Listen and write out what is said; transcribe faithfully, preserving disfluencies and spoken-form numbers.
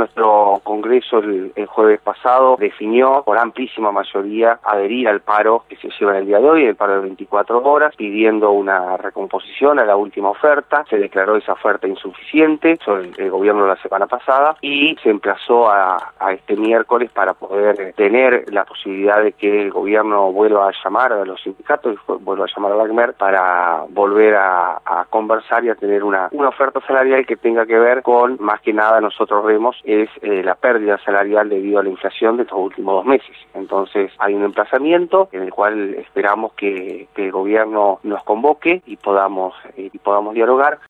Nuestro Congreso el, el jueves pasado definió por amplísima mayoría adherir al paro que se lleva en el día de hoy, el paro de veinticuatro horas, pidiendo una recomposición a la última oferta. Se declaró esa oferta insuficiente sobre el, el gobierno la semana pasada y se emplazó a, a este miércoles para poder tener la posibilidad de que el gobierno vuelva a llamar a los sindicatos, vuelva a llamar a la ACMER para volver a, a conversar y a tener una, una oferta salarial que tenga que ver con, más que nada nosotros vemos, es eh, la pérdida salarial debido a la inflación de estos últimos dos meses. Entonces hay un emplazamiento en el cual esperamos que, que el gobierno nos convoque y podamos, eh, y podamos dialogar.